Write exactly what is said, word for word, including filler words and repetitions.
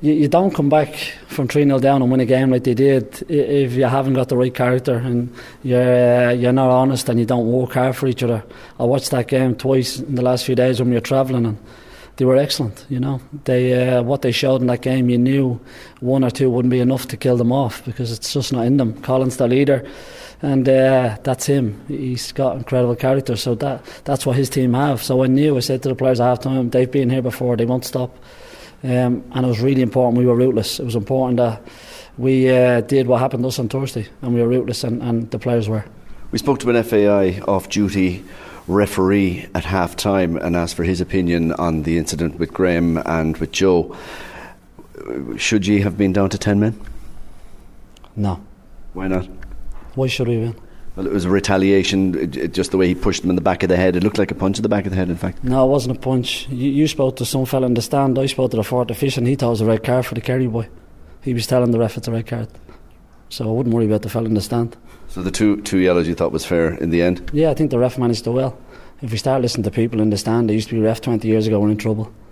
you, you don't come back from three nil down and win a game like they did if you haven't got the right character and you're uh, you're not honest and you don't work hard for each other. I watched that game twice in the last few days when we were travelling, and they were excellent. You know, they uh, what they showed in that game, you knew one or two wouldn't be enough to kill them off because it's just not in them. Colin's the leader, and uh, that's him. He's got incredible character, so that that's what his team have. So I knew. I said to the players at half time, they've been here before, they won't stop. Um, and it was really important we were ruthless. It was important that we uh, did what happened to us on Thursday, and we were ruthless, and, and the players were. We spoke to an F A I off-duty referee at half time and asked for his opinion on the incident with Graham and with Joe. Should ye have been down to ten men? No. Why not? Why should we have been? Well, it was a retaliation, it, it, just the way he pushed him in the back of the head. It looked like a punch in the back of the head, in fact. No, it wasn't a punch. You, you spoke to some fella in the stand. I spoke to the fourth official, and he thought it was a red card for the Kerry boy. He was telling the ref it's a red card. So I wouldn't worry about the fella in the stand. So the two two yellows you thought was fair in the end? Yeah, I think the ref managed it well. If we start listening to people in the stand, they used to be ref twenty years ago, we're in trouble.